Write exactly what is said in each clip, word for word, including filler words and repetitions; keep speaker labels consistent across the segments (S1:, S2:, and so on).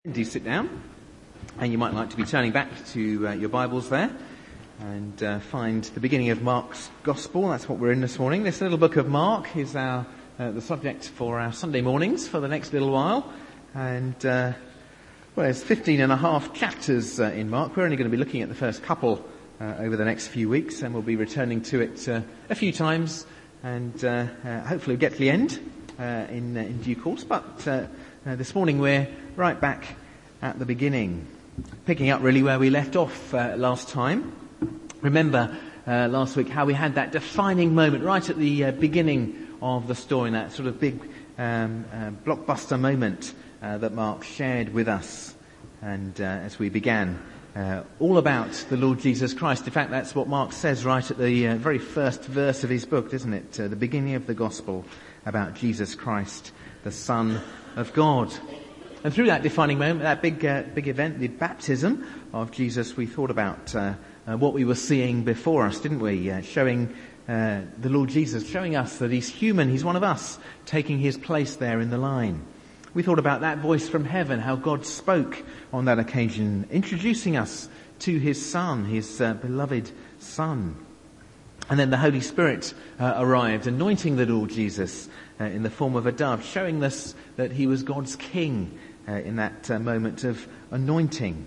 S1: Do sit down, and you might like to be turning back to uh, your Bibles there and uh, find the beginning of Mark's Gospel. That's what we're in this morning. This little book of Mark is our uh, the subject for our Sunday mornings for the next little while. And uh, well, there's fifteen and a half chapters uh, in Mark. We're only going to be looking at the first couple uh, over the next few weeks, and we'll be returning to it uh, a few times, and uh, uh, hopefully we'll get to the end uh, in, uh, in due course. But uh, uh, this morning we're right back at the beginning, picking up really where we left off uh, last time. Remember uh, last week how we had that defining moment right at the uh, beginning of the story, that sort of big um, uh, blockbuster moment uh, that Mark shared with us, and uh, as we began uh, all about the Lord Jesus Christ. In fact, that's what Mark says right at the uh, very first verse of his book, isn't it? Uh, the beginning of the Gospel about Jesus Christ, the Son of God. And through that defining moment, that big uh, big event, the baptism of Jesus, we thought about uh, uh, what we were seeing before us, didn't we? Uh, showing uh, the Lord Jesus, showing us that he's human, he's one of us, taking his place there in the line. We thought about that voice from heaven, how God spoke on that occasion, introducing us to his Son, his uh, beloved Son. And then the Holy Spirit uh, arrived, anointing the Lord Jesus uh, in the form of a dove, showing us that he was God's King uh, in that uh, moment of anointing.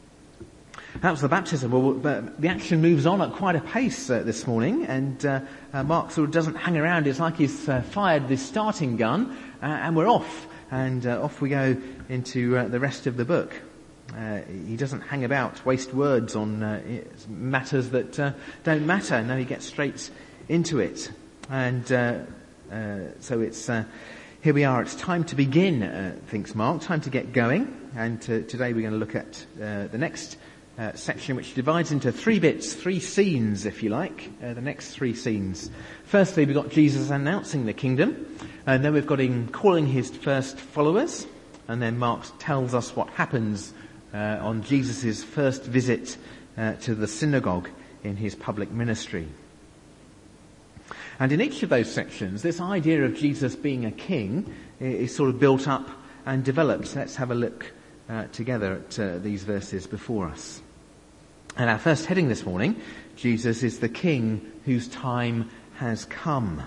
S1: That was the baptism. Well, but the action moves on at quite a pace uh, this morning, and uh, uh, Mark sort of doesn't hang around. It's like he's uh, fired the starting gun, uh, and we're off, and uh, off we go into uh, the rest of the book. Uh, he doesn't hang about, waste words on uh, matters that uh, don't matter. No, he gets straight into it. And uh, uh, so it's uh, here we are. It's time to begin, uh, thinks Mark. Time to get going. And uh, today we're going to look at uh, the next uh, section, which divides into three bits, three scenes, if you like. Uh, the next three scenes. Firstly, we've got Jesus announcing the kingdom, and then we've got him calling his first followers, and then Mark tells us what happens Uh, on Jesus' first visit uh, to the synagogue in his public ministry. And in each of those sections, this idea of Jesus being a king is sort of built up and developed. Let's have a look uh, together at uh, these verses before us. And our first heading this morning, Jesus is the king whose time has come.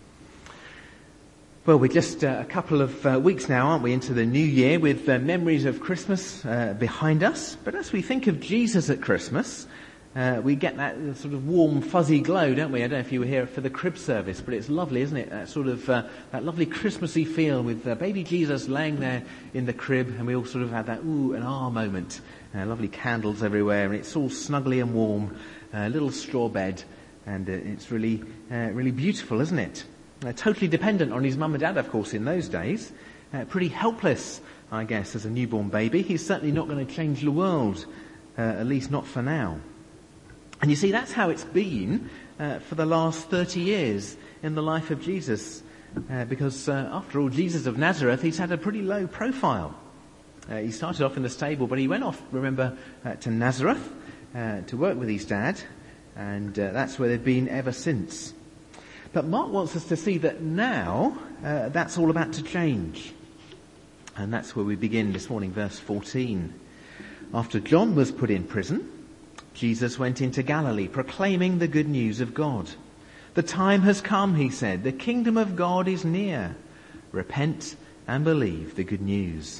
S1: Well, we're just uh, a couple of uh, weeks now, aren't we, into the new year with uh, memories of Christmas uh, behind us. But as we think of Jesus at Christmas, uh, we get that sort of warm, fuzzy glow, don't we? I don't know if you were here for the crib service, but it's lovely, isn't it? That sort of, uh, that lovely Christmassy feel with uh, baby Jesus laying there in the crib, and we all sort of had that ooh and ah moment. Uh, lovely candles everywhere, and it's all snuggly and warm, a little straw bed, and uh, it's really, uh, really beautiful, isn't it? Uh, totally dependent on his mum and dad, of course, in those days. Uh, pretty helpless, I guess, as a newborn baby. He's certainly not going to change the world, uh, at least not for now. And you see, that's how it's been uh, for the last thirty years in the life of Jesus. Uh, because, uh, after all, Jesus of Nazareth, he's had a pretty low profile. Uh, he started off in the stable, but he went off, remember, uh, to Nazareth uh, to work with his dad. And uh, that's where they've been ever since. But Mark wants us to see that now uh, that's all about to change. And that's where we begin this morning, verse fourteen. After John was put in prison, Jesus went into Galilee, proclaiming the good news of God. The time has come, he said. The kingdom of God is near. Repent and believe the good news.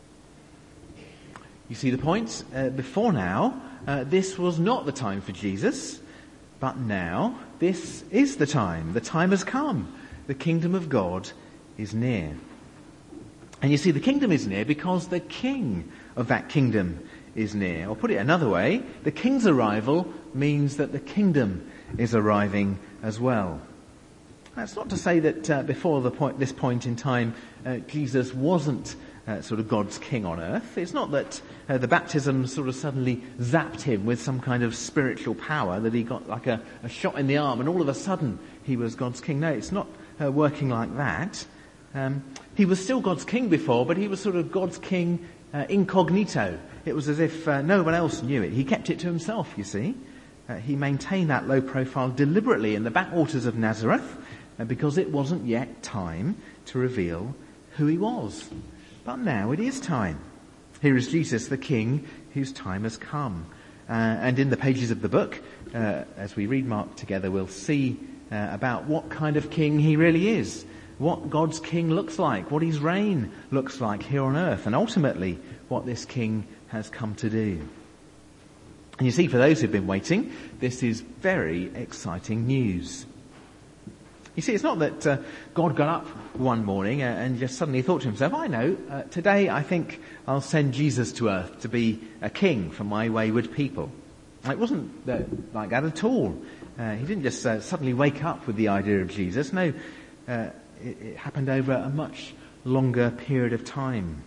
S1: You see the point? Uh, before now, uh, this was not the time for Jesus. But now, this is the time. The time has come. The kingdom of God is near. And you see, the kingdom is near because the king of that kingdom is near. Or put it another way, the king's arrival means that the kingdom is arriving as well. That's not to say that uh, before the point, this point in time, uh, Jesus wasn't Uh, sort of God's king on earth. It's not that uh, the baptism sort of suddenly zapped him with some kind of spiritual power, that he got like a, a shot in the arm and all of a sudden he was God's king. No, it's not uh, working like that. Um, he was still God's king before, but he was sort of God's king uh, incognito. It was as if uh, no one else knew it. He kept it to himself, you see. Uh, he maintained that low profile deliberately in the backwaters of Nazareth uh, because it wasn't yet time to reveal who he was. But now it is time. Here is Jesus, the King, whose time has come. Uh, and in the pages of the book, uh, as we read Mark together, we'll see uh, about what kind of king he really is, what God's king looks like, what his reign looks like here on earth, and ultimately what this king has come to do. And you see, for those who've been waiting, this is very exciting news. You see, it's not that uh, God got up one morning uh, and just suddenly thought to himself, I know, uh, today I think I'll send Jesus to earth to be a king for my wayward people. It wasn't uh, like that at all. Uh, he didn't just uh, suddenly wake up with the idea of Jesus. No, uh, it, it happened over a much longer period of time.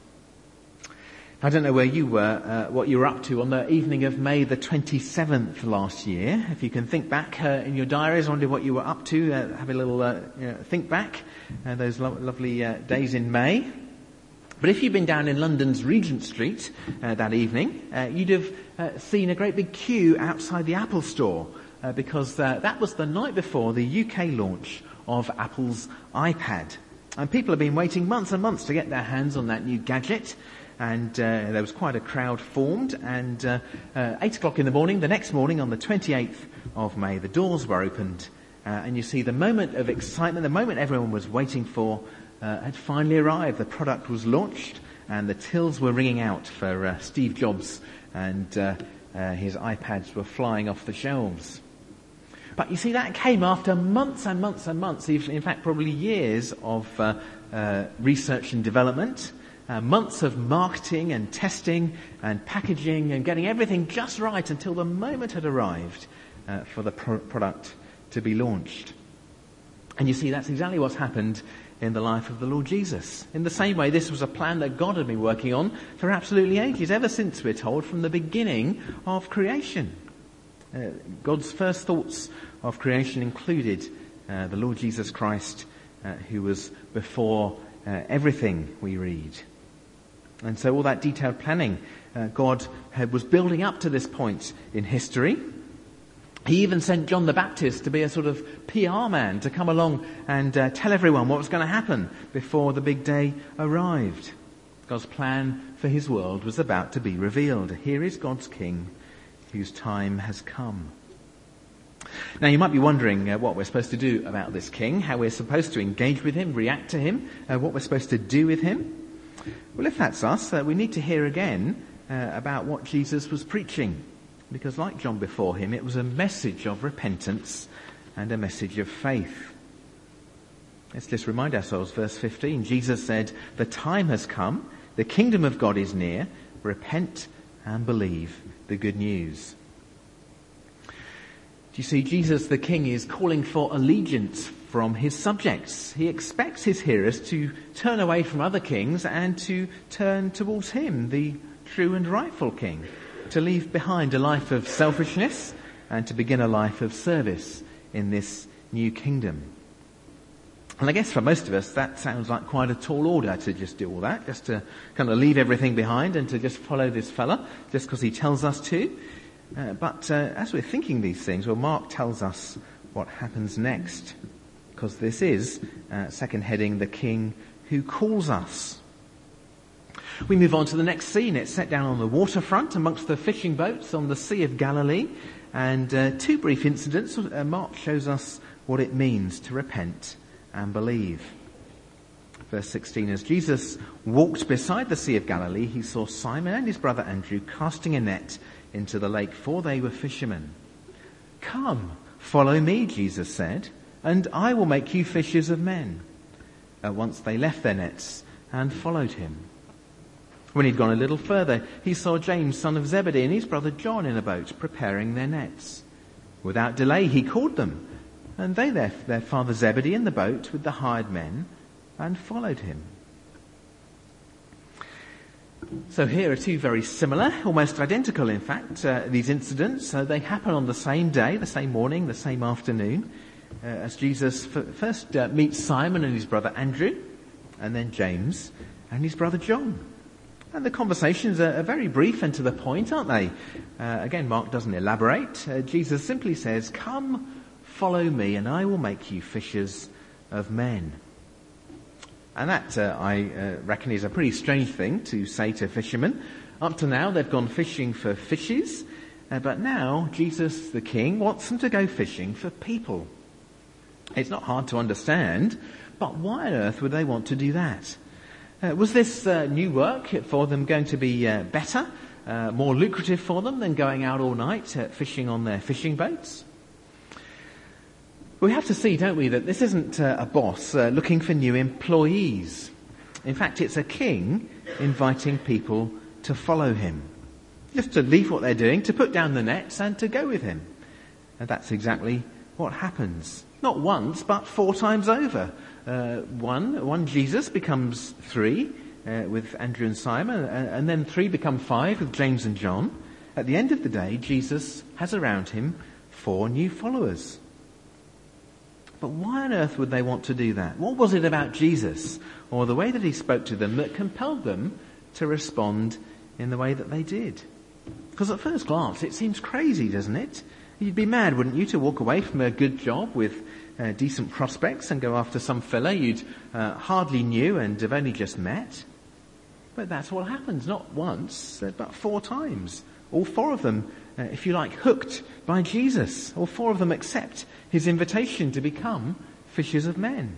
S1: I don't know where you were, uh, what you were up to on the evening of May the twenty-seventh last year. If you can think back uh, in your diaries, wonder what you were up to, uh, have a little uh, you know, think back, uh, those lo- lovely uh, days in May. But if you'd been down in London's Regent Street uh, that evening, uh, you'd have uh, seen a great big queue outside the Apple store, uh, because uh, that was the night before the U K launch of Apple's iPad. And people have been waiting months and months to get their hands on that new gadget. And uh, there was quite a crowd formed, and uh, uh, eight o'clock in the morning, the next morning on the twenty-eighth of May, the doors were opened, uh, and you see the moment of excitement, the moment everyone was waiting for, uh, had finally arrived. The product was launched, and the tills were ringing out for uh, Steve Jobs, and uh, uh, his iPads were flying off the shelves. But you see, that came after months and months and months, in fact probably years of uh, uh, research and development, Uh, months of marketing and testing and packaging and getting everything just right until the moment had arrived uh, for the pro- product to be launched. And you see, that's exactly what's happened in the life of the Lord Jesus. In the same way, this was a plan that God had been working on for absolutely ages, ever since, we're told, from the beginning of creation. Uh, God's first thoughts of creation included uh, the Lord Jesus Christ, uh, who was before uh, everything we read. And so all that detailed planning, uh, God had, was building up to this point in history. He even sent John the Baptist to be a sort of P R man, to come along and uh, tell everyone what was going to happen before the big day arrived. God's plan for his world was about to be revealed. Here is God's King, whose time has come. Now, you might be wondering uh, what we're supposed to do about this king, how we're supposed to engage with him, react to him, uh, what we're supposed to do with him. Well, if that's us, uh, we need to hear again uh, about what Jesus was preaching. Because like John before him, it was a message of repentance and a message of faith. Let's just remind ourselves, verse fifteen. Jesus said, "The time has come, the kingdom of God is near, repent and believe the good news." Do you see, Jesus the King is calling for allegiance from his subjects. He expects his hearers to turn away from other kings and to turn towards him, the true and rightful king, to leave behind a life of selfishness and to begin a life of service in this new kingdom. And I guess for most of us that sounds like quite a tall order, to just do all that, just to kind of leave everything behind and to just follow this fella just because he tells us to. Uh, but uh, as we're thinking these things, well, Mark tells us what happens next. Because this is, uh, second heading, the King who calls us. We move on to the next scene. It's set down on the waterfront amongst the fishing boats on the Sea of Galilee. And uh, two brief incidents. Uh, Mark shows us what it means to repent and believe. Verse sixteen, as Jesus walked beside the Sea of Galilee, he saw Simon and his brother Andrew casting a net into the lake, for they were fishermen. "Come, follow me," Jesus said, "and I will make you fishers of men." At once they left their nets and followed him. When he'd gone a little further, he saw James, son of Zebedee, and his brother John in a boat, preparing their nets. Without delay he called them, and they left their father Zebedee in the boat with the hired men and followed him. So here are two very similar, almost identical in fact, uh, these incidents. Uh, they happen on the same day, the same morning, the same afternoon, uh, as Jesus f- first uh, meets Simon and his brother Andrew, and then James and his brother John. And the conversations are, are very brief and to the point, aren't they? Uh, again, Mark doesn't elaborate. Uh, Jesus simply says, "Come, follow me, and I will make you fishers of men." And that, uh, I uh, reckon, is a pretty strange thing to say to fishermen. Up to now, they've gone fishing for fishes, uh, but now Jesus, the King, wants them to go fishing for people. It's not hard to understand, but why on earth would they want to do that? Uh, was this uh, new work for them going to be uh, better, uh, more lucrative for them than going out all night uh, fishing on their fishing boats? We have to see, don't we, that this isn't uh, a boss uh, looking for new employees. In fact, it's a king inviting people to follow him. Just to leave what they're doing, to put down the nets and to go with him. And that's exactly what happens. Not once, but four times over. Uh, one, one Jesus becomes three uh, with Andrew and Simon, and, and then three become five with James and John. At the end of the day, Jesus has around him four new followers. But why on earth would they want to do that? What was it about Jesus or the way that he spoke to them that compelled them to respond in the way that they did? Because at first glance, it seems crazy, doesn't it? You'd be mad, wouldn't you, to walk away from a good job with uh, decent prospects and go after some fella you'd uh, hardly knew and have only just met? But that's what happens, not once, uh, but four times. All four of them, uh, if you like, hooked by Jesus. All four of them accept his invitation to become fishers of men.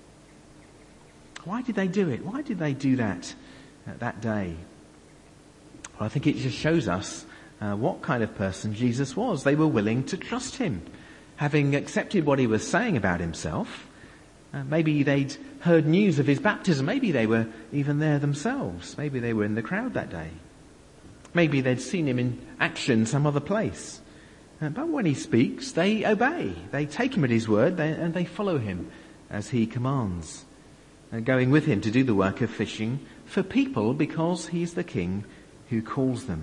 S1: Why did they do it? Why did they do that uh, that day? Well, I think it just shows us uh, what kind of person Jesus was. They were willing to trust him. Having accepted what he was saying about himself, uh, maybe they'd heard news of his baptism. Maybe they were even there themselves. Maybe they were in the crowd that day. Maybe they'd seen him in action some other place. Uh, but when he speaks, they obey. They take him at his word they, and they follow him as he commands. Uh, going with him to do the work of fishing for people because he's the king who calls them.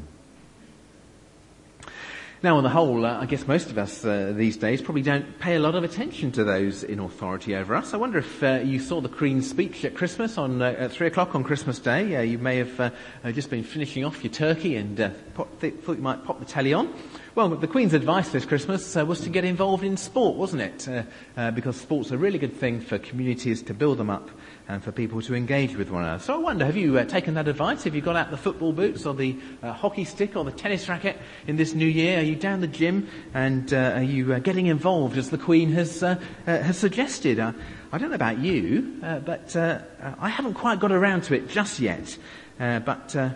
S1: Now, on the whole, uh, I guess most of us uh, these days probably don't pay a lot of attention to those in authority over us. I wonder if uh, you saw the Queen's speech at Christmas on uh, at three o'clock on Christmas Day. Uh, you may have uh, uh, just been finishing off your turkey and uh, pop, th- thought you might pop the telly on. Well, the Queen's advice this Christmas uh, was to get involved in sport, wasn't it? Uh, uh, because sport's a really good thing for communities to build them up and for people to engage with one another. So I wonder, have you uh, taken that advice? Have you got out the football boots or the uh, hockey stick or the tennis racket in this new year? Are you down the gym and uh, are you uh, getting involved as the Queen has uh, uh, has suggested? Uh, I don't know about you, uh, but uh, I haven't quite got around to it just yet. Uh, but uh,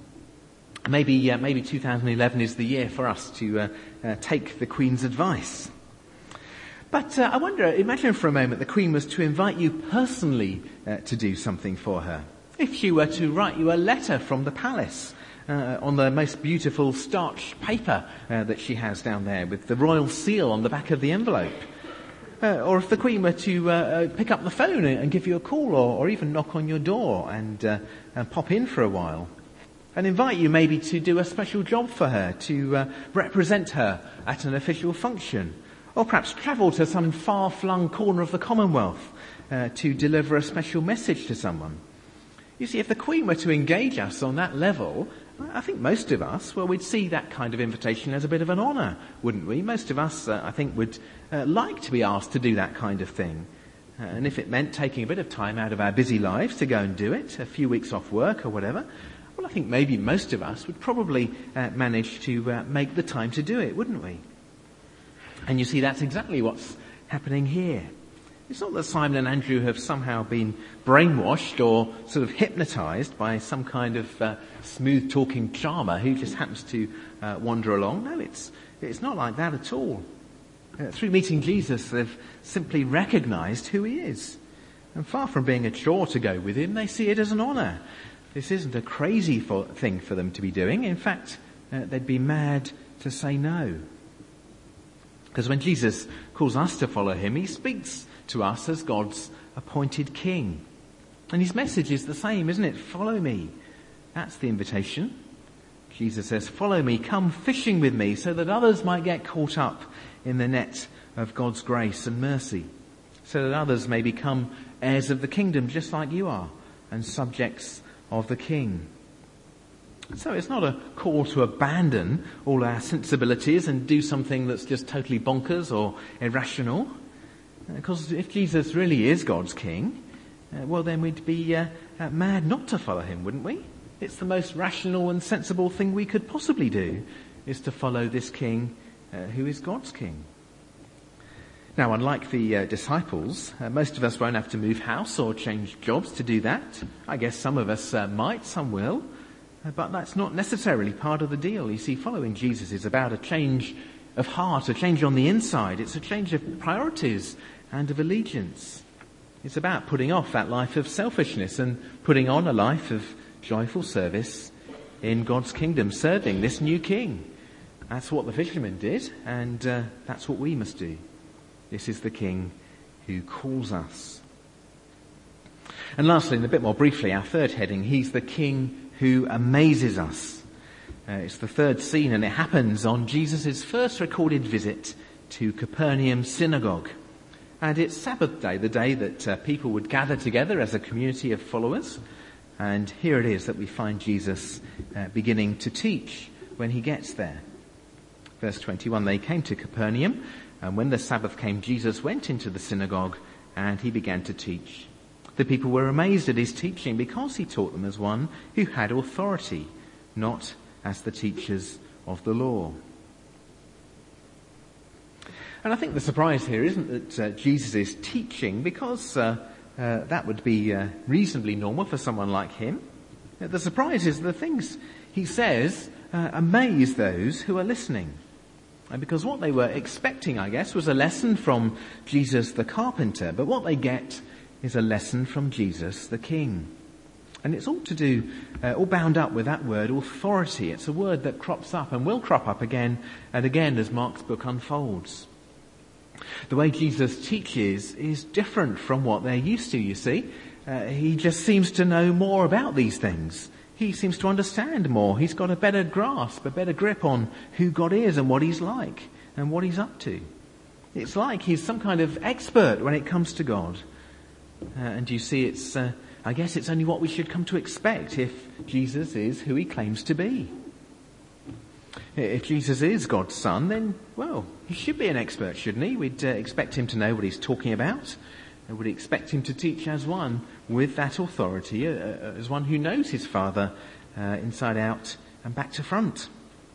S1: maybe uh, maybe two thousand eleven is the year for us to uh, uh, take the Queen's advice. But uh, I wonder, imagine for a moment the Queen was to invite you personally uh, to do something for her. If she were to write you a letter from the palace uh, on the most beautiful starch paper uh, that she has down there with the royal seal on the back of the envelope. Uh, or if the Queen were to uh, pick up the phone and give you a call or, or even knock on your door and, uh, and pop in for a while. And invite you maybe to do a special job for her, to uh, represent her at an official function. Or perhaps travel to some far-flung corner of the Commonwealth uh, to deliver a special message to someone. You see, if the Queen were to engage us on that level, I think most of us, well, we'd see that kind of invitation as a bit of an honour, wouldn't we? Most of us, uh, I think, would uh, like to be asked to do that kind of thing. Uh, and if it meant taking a bit of time out of our busy lives to go and do it, a few weeks off work or whatever, well, I think maybe most of us would probably uh, manage to uh, make the time to do it, wouldn't we? And you see, that's exactly what's happening here. It's not that Simon and Andrew have somehow been brainwashed or sort of hypnotised by some kind of uh, smooth-talking charmer who just happens to uh, wander along. No, it's it's not like that at all. Uh, through meeting Jesus, they've simply recognised who he is. And far from being a chore to go with him, they see it as an honour. This isn't a crazy for, thing for them to be doing. In fact, uh, they'd be mad to say no. Because when Jesus calls us to follow him, he speaks to us as God's appointed king. And his message is the same, isn't it? Follow me. That's the invitation. Jesus says, follow me, come fishing with me, so that others might get caught up in the net of God's grace and mercy. So that others may become heirs of the kingdom just like you are, and subjects of the king. So it's not a call to abandon all our sensibilities and do something that's just totally bonkers or irrational. Because if Jesus really is God's king, uh, well then we'd be uh, uh, mad not to follow him, wouldn't we? It's the most rational and sensible thing we could possibly do, is to follow this king uh, who is God's king. Now, unlike the uh, disciples, uh, most of us won't have to move house or change jobs to do that. I guess some of us uh, might, some will, uh, but that's not necessarily part of the deal. You see, following Jesus is about a change of heart, a change on the inside. It's a change of priorities and of allegiance. It's about putting off that life of selfishness and putting on a life of joyful service in God's kingdom, serving this new king. That's what the fishermen did, and uh, that's what we must do. This is the king who calls us. And lastly, and a bit more briefly, our third heading, he's the king who amazes us. Uh, it's the third scene, and it happens on Jesus' first recorded visit to Capernaum synagogue. And it's Sabbath day, the day that uh, people would gather together as a community of followers. And here it is that we find Jesus uh, beginning to teach when he gets there. Verse twenty-one, they came to Capernaum, and when the Sabbath came, Jesus went into the synagogue and he began to teach. The people were amazed at his teaching because he taught them as one who had authority, not as the teachers of the law. And I think the surprise here isn't that uh, Jesus is teaching, because uh, uh, that would be uh, reasonably normal for someone like him. Uh, the surprise is the things he says uh, amaze those who are listening. And because what they were expecting, I guess, was a lesson from Jesus the carpenter. But what they get is a lesson from Jesus the king. And it's all to do, uh, all bound up with that word authority. It's a word that crops up and will crop up again and again as Mark's book unfolds. The way Jesus teaches is different from what they're used to, you see. Uh, he just seems to know more about these things. He seems to understand more. He's got a better grasp, a better grip on who God is and what he's like and what he's up to. It's like he's some kind of expert when it comes to God. Uh, and you see, it's, uh, I guess it's only what we should come to expect if Jesus is who he claims to be. If Jesus is God's son, then, well, he should be an expert, shouldn't he? We'd uh, expect him to know what he's talking about. And we'd expect him to teach as one with that authority, uh, as one who knows his Father uh, inside out and back to front.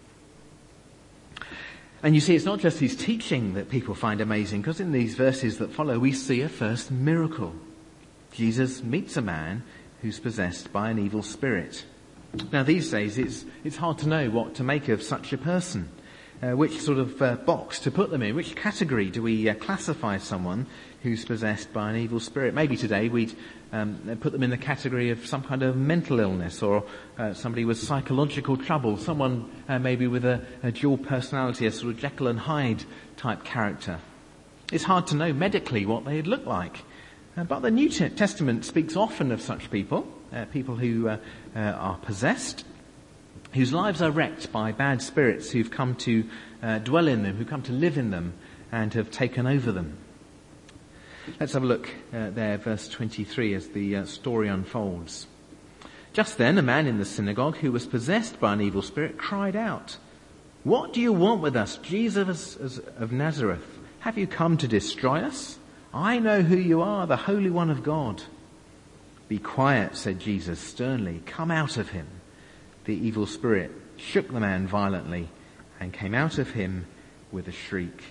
S1: And you see, it's not just his teaching that people find amazing, because in these verses that follow, we see a first miracle. Jesus meets a man who's possessed by an evil spirit. Now, these days, it's it's hard to know what to make of such a person. Uh, which sort of uh, box to put them in? Which category do we uh, classify someone who's possessed by an evil spirit? Maybe today we'd um, put them in the category of some kind of mental illness, or uh, somebody with psychological trouble, someone uh, maybe with a, a dual personality, a sort of Jekyll and Hyde type character. It's hard to know medically what they'd look like. Uh, but the New Testament speaks often of such people, uh, people who uh, uh, are possessed, whose lives are wrecked by bad spirits who've come to uh, dwell in them, who come to live in them and have taken over them. Let's have a look uh, there, verse twenty-three, as the uh, story unfolds. Just then, a man in the synagogue who was possessed by an evil spirit cried out, "What do you want with us, Jesus of Nazareth? Have you come to destroy us? I know who you are, the Holy One of God." "Be quiet," said Jesus sternly. "Come out of him." The evil spirit shook the man violently and came out of him with a shriek.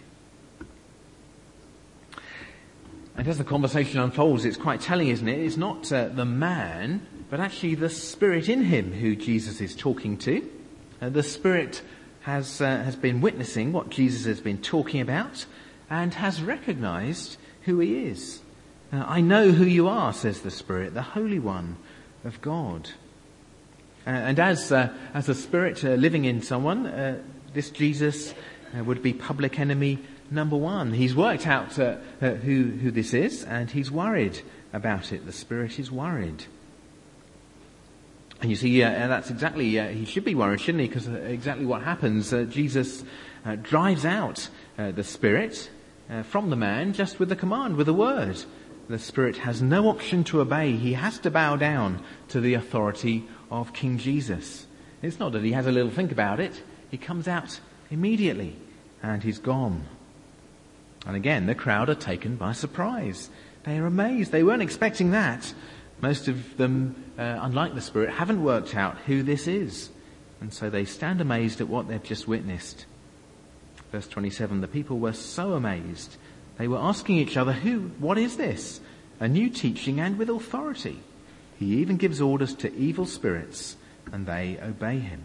S1: And as the conversation unfolds, it's quite telling, isn't it? It's not uh, the man, but actually the spirit in him who Jesus is talking to. Uh, the spirit has uh, has been witnessing what Jesus has been talking about and has recognized who he is. Uh, "I know who you are," says the spirit, "the Holy One of God." Uh, and as uh, as a spirit uh, living in someone, uh, this Jesus uh, would be public enemy number one. He's worked out uh, uh, who who this is, and he's worried about it. The spirit is worried. And you see, uh, and that's exactly, uh, he should be worried, shouldn't he? Because uh, exactly what happens, uh, Jesus uh, drives out uh, the spirit uh, from the man just with a command, with a word. The spirit has no option to obey. He has to bow down to the authority of King Jesus. It's not that he has a little think about it. He comes out immediately and he's gone. And again, the crowd are taken by surprise. They are amazed. They weren't expecting that. Most of them, uh, unlike the Spirit, haven't worked out who this is. And so they stand amazed at what they've just witnessed. Verse twenty-seven, the people were so amazed. They were asking each other, who, what is this? A new teaching and with authority. He even gives orders to evil spirits and they obey him.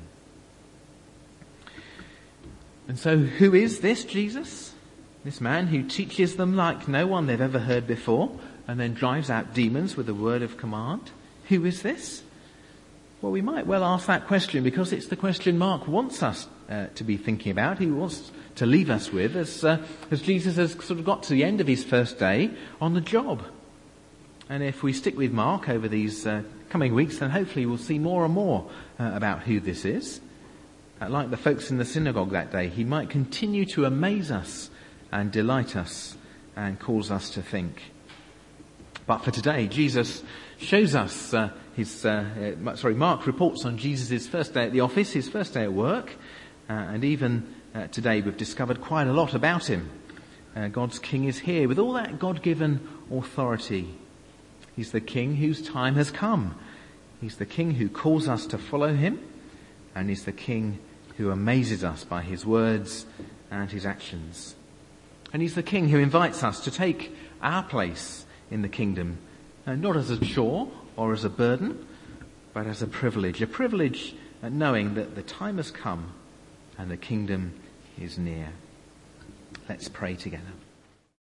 S1: And so who is this Jesus? This man who teaches them like no one they've ever heard before and then drives out demons with a word of command? Who is this? Well, we might well ask that question because it's the question Mark wants us uh, to be thinking about. He wants to leave us with as, uh, as Jesus has sort of got to the end of his first day on the job. And if we stick with Mark over these uh, coming weeks, then hopefully we'll see more and more uh, about who this is. Uh, like the folks in the synagogue that day, he might continue to amaze us and delight us and cause us to think. But for today, Jesus shows us uh, his, uh, uh, sorry, Mark reports on Jesus' first day at the office, his first day at work, uh, and even uh, today we've discovered quite a lot about him. Uh, God's King is here with all that God-given authority. He's the King whose time has come. He's the King who calls us to follow him, and he's the King who amazes us by his words and his actions. And he's the King who invites us to take our place in the kingdom, uh, not as a chore or as a burden, but as a privilege. A privilege at knowing that the time has come and the kingdom is near. Let's pray together.